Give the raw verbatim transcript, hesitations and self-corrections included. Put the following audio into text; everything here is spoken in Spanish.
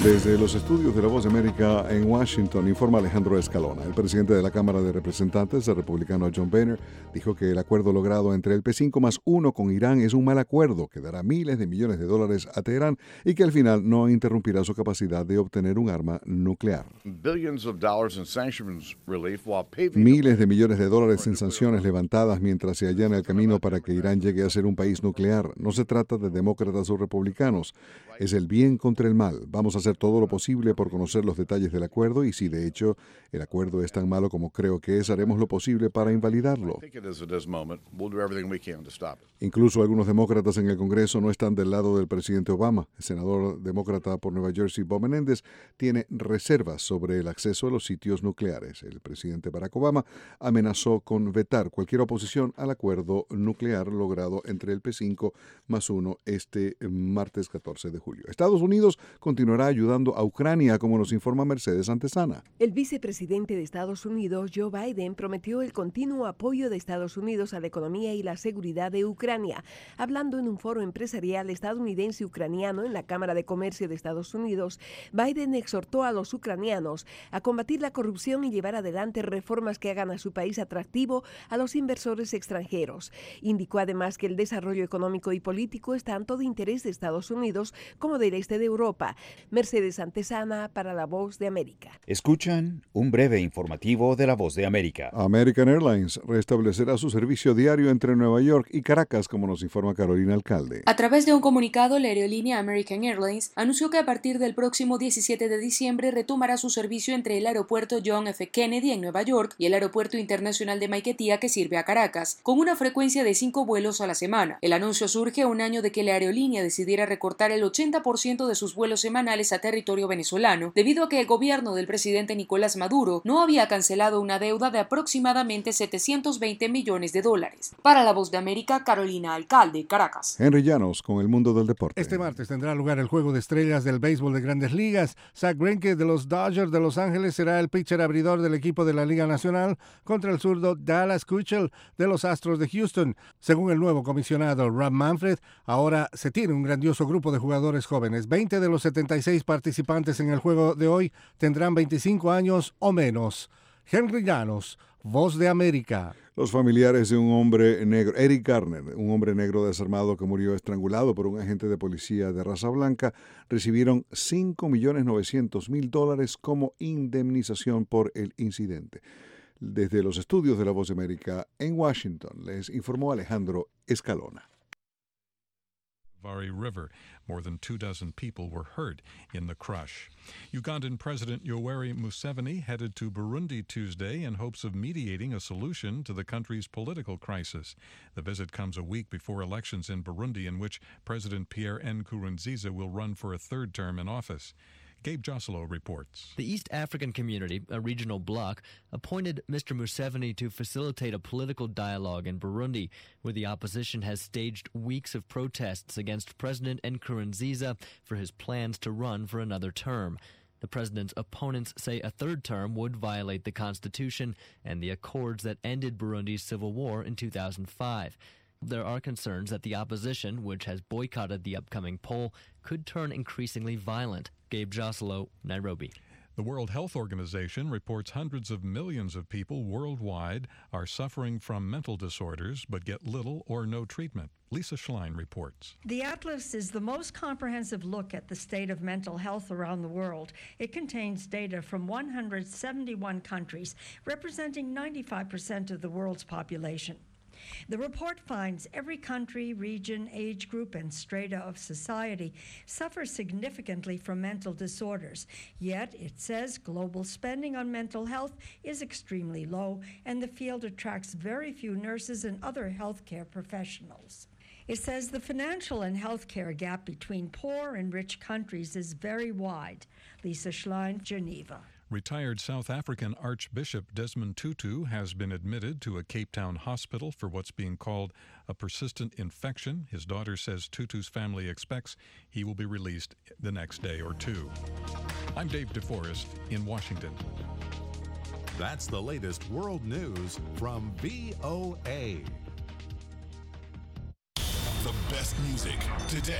Desde los estudios de La Voz de América en Washington, informa Alejandro Escalona. El presidente de la Cámara de Representantes, el republicano John Boehner, dijo que el acuerdo logrado entre el P cinco más uno con Irán es un mal acuerdo que dará miles de millones de dólares a Teherán y que al final no interrumpirá su capacidad de obtener un arma nuclear. Miles de millones de dólares en sanciones levantadas mientras se allana el camino para que Irán llegue a ser un país nuclear. No se trata de demócratas o republicanos. Es el bien contra el mal. Vamos a hacer todo lo posible por conocer los detalles del acuerdo y si de hecho el acuerdo es tan malo como creo que es, haremos lo posible para invalidarlo. Incluso algunos demócratas en el Congreso no están del lado del presidente Obama. El senador demócrata por Nueva Jersey, Bob Menéndez, tiene reservas sobre el acceso a los sitios nucleares. El presidente Barack Obama amenazó con vetar cualquier oposición al acuerdo nuclear logrado entre el P cinco más uno este martes catorce de julio. Estados Unidos continuará ayudando a Ucrania, como nos informa Mercedes Antesana. El vicepresidente de Estados Unidos, Joe Biden, prometió el continuo apoyo de Estados Unidos a la economía y la seguridad de Ucrania. Hablando en un foro empresarial estadounidense-ucraniano en la Cámara de Comercio de Estados Unidos, Biden exhortó a los ucranianos a combatir la corrupción y llevar adelante reformas que hagan a su país atractivo a los inversores extranjeros. Indicó además que el desarrollo económico y político es tanto de interés de Estados Unidos como del este de Europa. Mercedes Antesana para La Voz de América. Escuchan un breve informativo de La Voz de América. American Airlines restablecerá su servicio diario entre Nueva York y Caracas, como nos informa Carolina Alcalde. A través de un comunicado, la aerolínea American Airlines anunció que a partir del próximo diecisiete de diciembre retomará su servicio entre el aeropuerto John F. Kennedy en Nueva York y el aeropuerto internacional de Maiquetía, que sirve a Caracas, con una frecuencia de cinco vuelos a la semana. El anuncio surge a un año de que la aerolínea decidiera recortar el ochenta por ciento de sus vuelos semanales a territorio venezolano, debido a que el gobierno del presidente Nicolás Maduro no había cancelado una deuda de aproximadamente setecientos veinte millones de dólares. Para La Voz de América, Carolina Alcalde, Caracas. Henry Llanos con el mundo del deporte. Este martes tendrá lugar el Juego de Estrellas del béisbol de Grandes Ligas. Zack Greinke de los Dodgers de Los Ángeles será el pitcher abridor del equipo de la Liga Nacional contra el zurdo Dallas Keuchel de los Astros de Houston. Según el nuevo comisionado Rob Manfred, ahora se tiene un grandioso grupo de jugadores jóvenes. veinte de los setenta y seis participantes en el juego de hoy tendrán veinticinco años o menos. Henry Llanos, Voz de América. Los familiares de un hombre negro, Eric Garner, un hombre negro desarmado que murió estrangulado por un agente de policía de raza blanca, recibieron cinco millones novecientos mil dólares como indemnización por el incidente. Desde los estudios de La Voz de América en Washington, les informó Alejandro Escalona. Vari River. More than two dozen people were hurt in the crush. Ugandan President Yoweri Museveni headed to Burundi Tuesday in hopes of mediating a solution to the country's political crisis. The visit comes a week before elections in Burundi, in which President Pierre Nkurunziza will run for a third term in office. Gabe Joselo reports. The East African Community, a regional bloc, appointed Mister Museveni to facilitate a political dialogue in Burundi, where the opposition has staged weeks of protests against President Nkurunziza for his plans to run for another term. The president's opponents say a third term would violate the constitution and the accords that ended Burundi's civil war in two thousand five. There are concerns that the opposition, which has boycotted the upcoming poll, could turn increasingly violent. Gabe Joselo, Nairobi. The World Health Organization reports hundreds of millions of people worldwide are suffering from mental disorders but get little or no treatment. Lisa Schlein reports. The Atlas is the most comprehensive look at the state of mental health around the world. It contains data from one hundred seventy-one countries, representing ninety-five percent of the world's population. The report finds every country, region, age group, and strata of society suffers significantly from mental disorders. Yet, it says global spending on mental health is extremely low, and the field attracts very few nurses and other healthcare professionals. It says the financial and healthcare gap between poor and rich countries is very wide. Lisa Schlein, Geneva. Retired South African Archbishop Desmond Tutu has been admitted to a Cape Town hospital for what's being called a persistent infection. His daughter says Tutu's family expects he will be released the next day or two. I'm Dave DeForest in Washington. That's the latest world news from V O A. The best music today.